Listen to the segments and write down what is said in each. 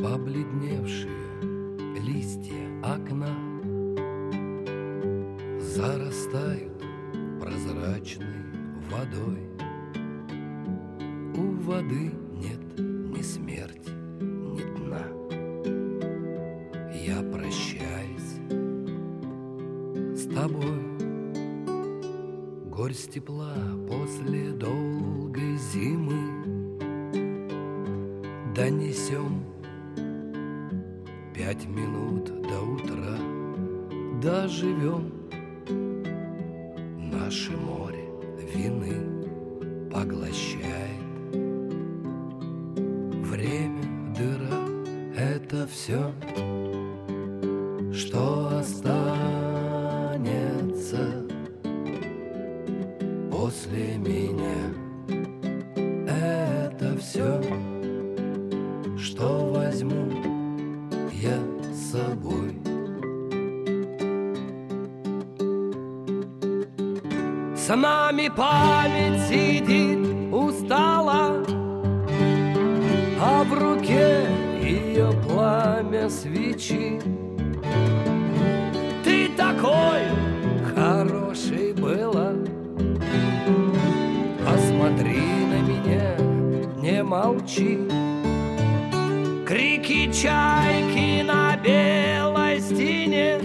Побледневшие листья окна зарастают прозрачной водой. У воды нет ни смерти, ни дна. Я прощаюсь с тобой. Горсть тепла после долгой зимы донесем 5 минут до утра. Доживем. Наше море вины поглощает. Время, дыра — это все, что останется после меня. Это все, что возьму я с собой. С нами память сидит устала, а в руке ее пламя свечи. Ты такой хороший была, посмотри на меня, не молчи. Крики чайки на белой стене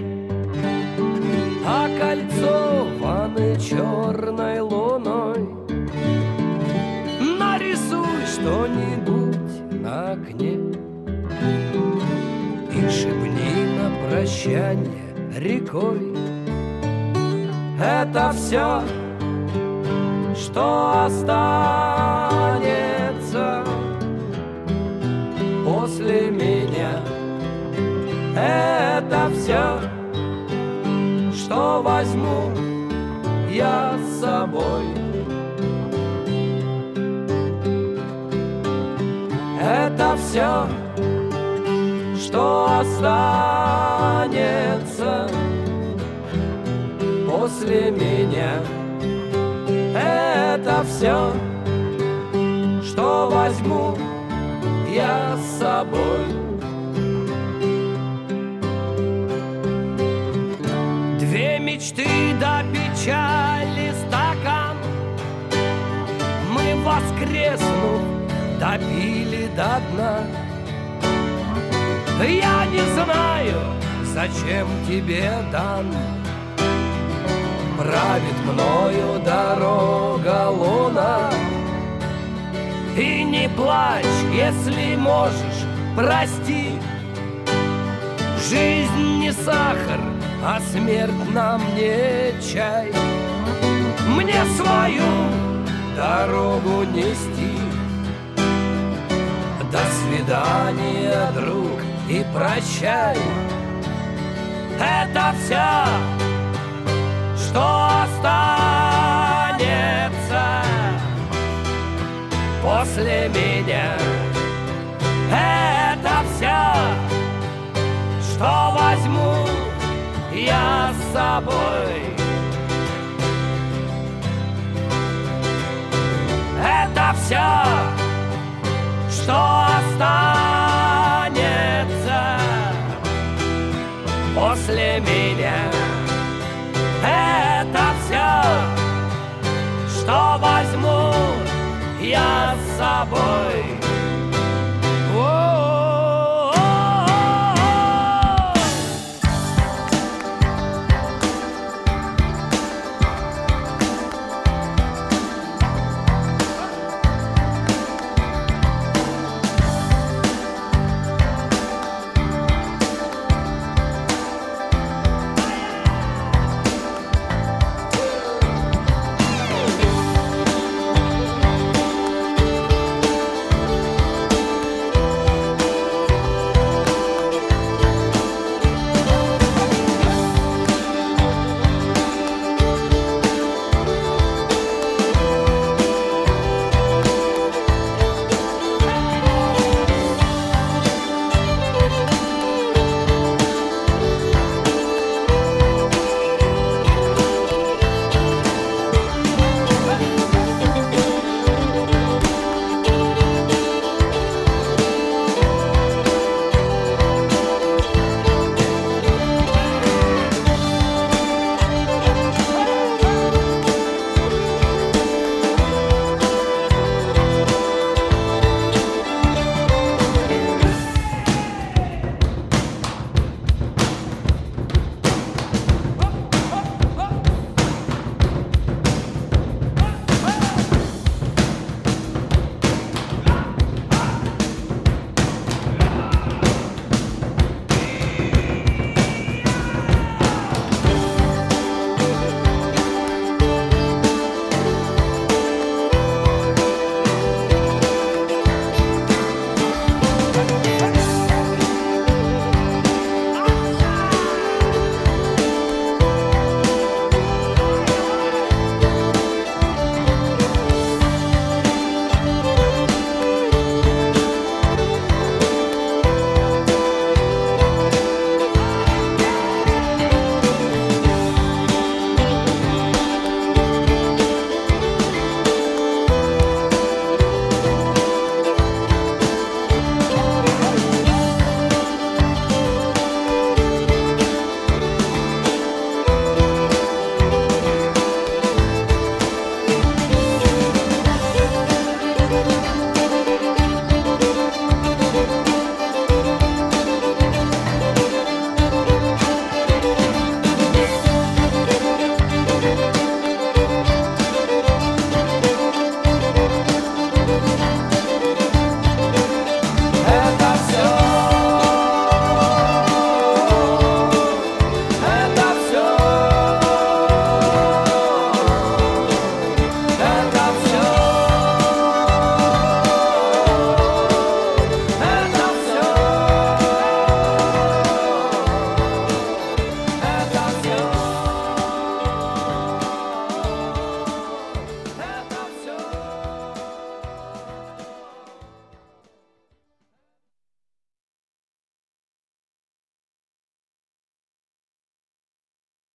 окольцованы черной луной. Нарисуй что-нибудь на окне и шепни на прощание рекой. Это все, что останется после меня. Это все, что возьму я с собой. Это все, что останется после меня. Это все, что возьму я с собой. Две мечты до печали стакан мы, воскреснув, допили до дна. Я не знаю, зачем тебе дан. Правит мною дорога луна. И не плачь, если можешь, прости. Жизнь не сахар, а смерть нам не чай. Мне свою дорогу нести. До свидания, друг, и прощай. Это все, что останется после меня. Это все, что возьму я с собой. Это все, что останется после меня. Это все, что возьму я с собой.